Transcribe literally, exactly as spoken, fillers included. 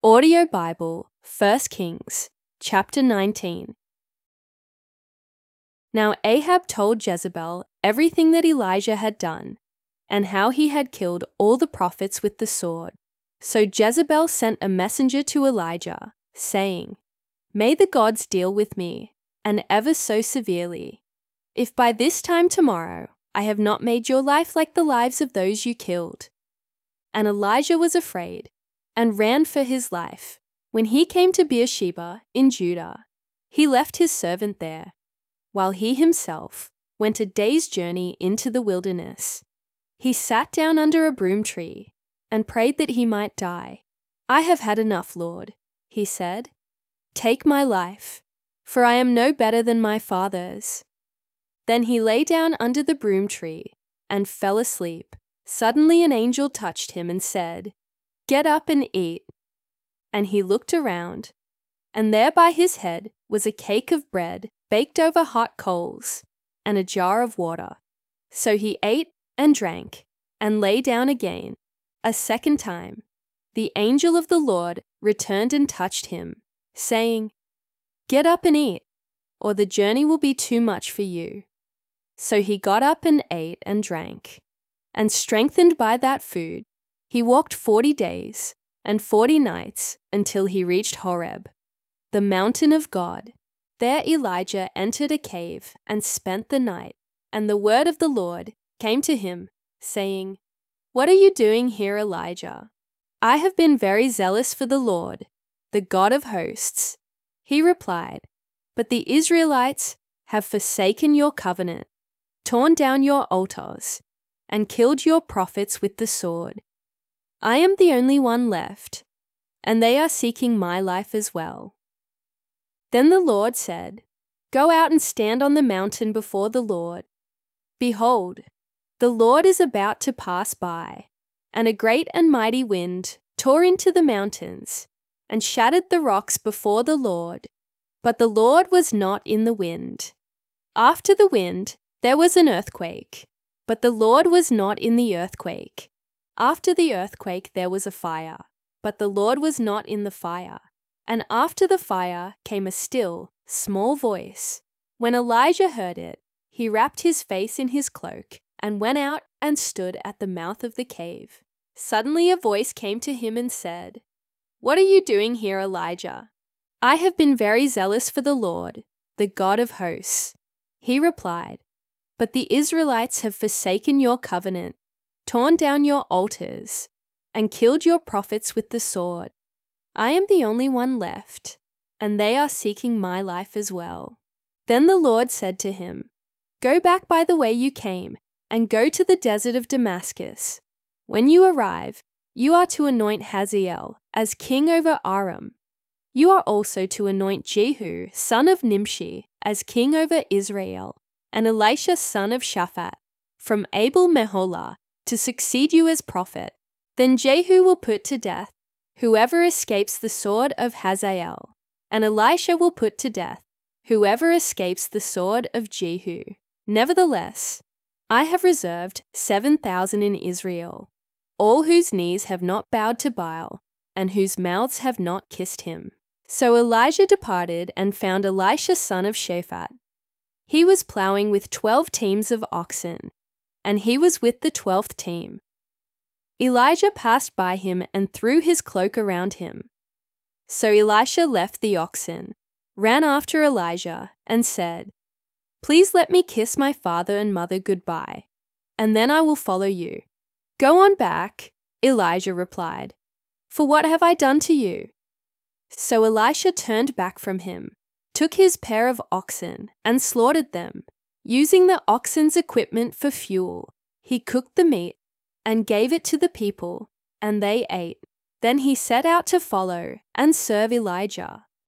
Audio Bible, First Kings, chapter nineteen. Now Ahab told Jezebel everything that Elijah had done, and how he had killed all the prophets with the sword. So Jezebel sent a messenger to Elijah, saying, "May the gods deal with me, and ever so severely, if by this time tomorrow I have not made your life like the lives of those you killed." And Elijah was afraid, and ran for his life. When he came to Beersheba in Judah, he left his servant there, while he himself went a day's journey into the wilderness. He sat down under a broom tree and prayed that he might die. "I have had enough, Lord," he said. "Take my life, for I am no better than my fathers." Then he lay down under the broom tree and fell asleep. Suddenly an angel touched him and said, "Get up and eat." And he looked around, and there by his head was a cake of bread baked over hot coals, and a jar of water. So he ate and drank, and lay down again. A second time, the angel of the Lord returned and touched him, saying, "Get up and eat, or the journey will be too much for you." So he got up and ate and drank, and strengthened by that food, he walked forty days and forty nights until he reached Horeb, the mountain of God. There Elijah entered a cave and spent the night, and the word of the Lord came to him, saying, "What are you doing here, Elijah?" "I have been very zealous for the Lord, the God of hosts." He replied, "But the Israelites have forsaken your covenant, torn down your altars, and killed your prophets with the sword. I am the only one left, and they are seeking my life as well." Then the Lord said, "Go out and stand on the mountain before the Lord. Behold, the Lord is about to pass by." And a great and mighty wind tore into the mountains and shattered the rocks before the Lord. But the Lord was not in the wind. After the wind, there was an earthquake, but the Lord was not in the earthquake. After the earthquake, there was a fire, but the Lord was not in the fire. And after the fire came a still, small voice. When Elijah heard it, he wrapped his face in his cloak and went out and stood at the mouth of the cave. Suddenly a voice came to him and said, "What are you doing here, Elijah?" "I have been very zealous for the Lord, the God of hosts." He replied, "But the Israelites have forsaken your covenant, torn down your altars, and killed your prophets with the sword. I am the only one left, and they are seeking my life as well." Then the Lord said to him, "Go back by the way you came, and go to the desert of Damascus. When you arrive, you are to anoint Hazael as king over Aram. You are also to anoint Jehu, son of Nimshi, as king over Israel, and Elisha, son of Shaphat, from Abel Meholah, to succeed you as prophet. Then Jehu will put to death whoever escapes the sword of Hazael, and Elisha will put to death whoever escapes the sword of Jehu. Nevertheless, I have reserved seven thousand in Israel, all whose knees have not bowed to Baal, and whose mouths have not kissed him." So Elijah departed and found Elisha, son of Shaphat. He was plowing with twelve teams of oxen, and he was with the twelfth team. Elijah passed by him and threw his cloak around him. So Elisha left the oxen, ran after Elijah, and said, "Please let me kiss my father and mother goodbye, and then I will follow you." "Go on back," Elijah replied, "for what have I done to you?" So Elisha turned back from him, took his pair of oxen, and slaughtered them. Using the oxen's equipment for fuel, he cooked the meat and gave it to the people, and they ate. Then he set out to follow and serve Elijah.